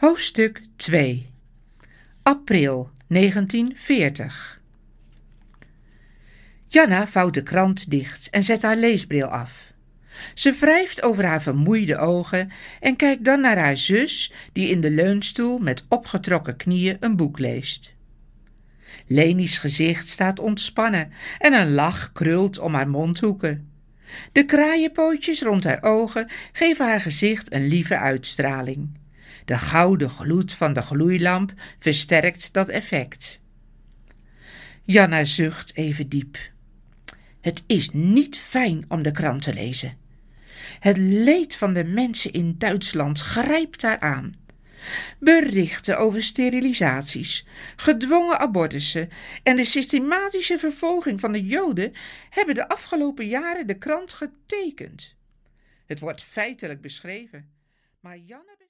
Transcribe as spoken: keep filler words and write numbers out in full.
Hoofdstuk twee. April negentien veertig. Janna vouwt de krant dicht en zet haar leesbril af. Ze wrijft over haar vermoeide ogen en kijkt dan naar haar zus, die in de leunstoel met opgetrokken knieën een boek leest. Leni's gezicht staat ontspannen en een lach krult om haar mondhoeken. De kraaienpootjes rond haar ogen geven haar gezicht een lieve uitstraling. De gouden gloed van de gloeilamp versterkt dat effect. Janna zucht even diep. Het is niet fijn om de krant te lezen. Het leed van de mensen in Duitsland grijpt haar aan. Berichten over sterilisaties, gedwongen abortussen en de systematische vervolging van de Joden hebben de afgelopen jaren de krant getekend. Het wordt feitelijk beschreven, maar Janne